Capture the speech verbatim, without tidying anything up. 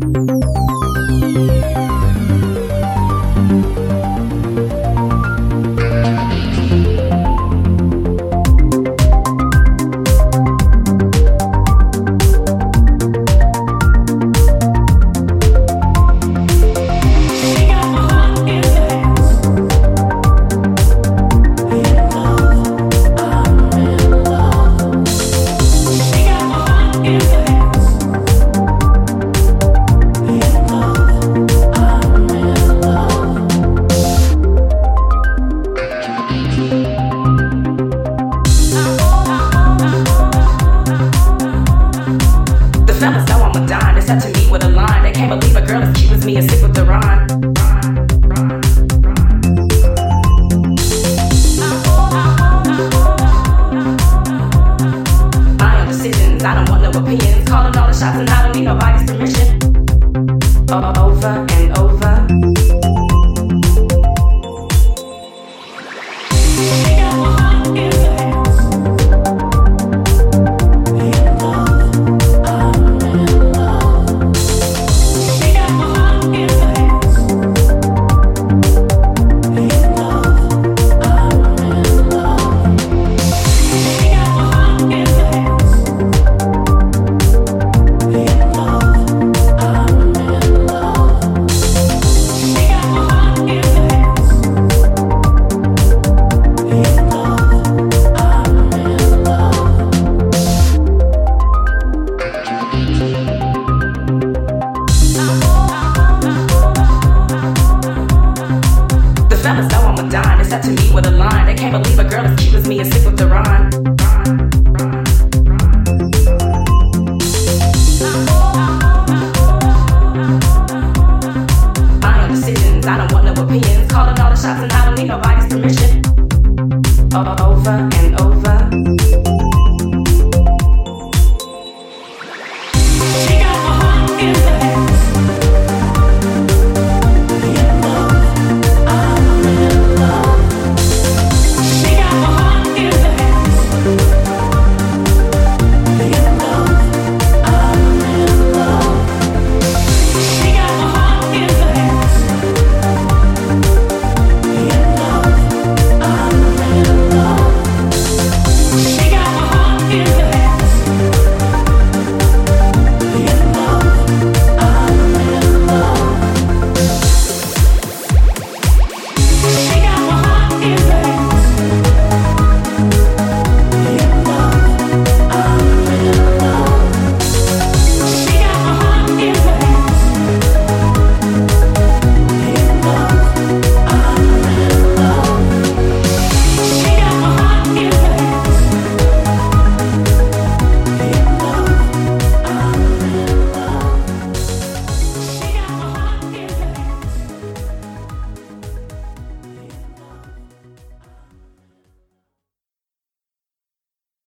Fellas know I'm a dime. They set to me with a line. They can't believe a girl as cute as me is sick with the rhyme. My own decisions, I don't want no opinions. Calling all the shots and I don't need nobody's permission. O- over and over. She got my heart in her hands. Fellas know I'm a dime. They set to me with a line. They can't believe a girl as cute as me is sick with the rhyme.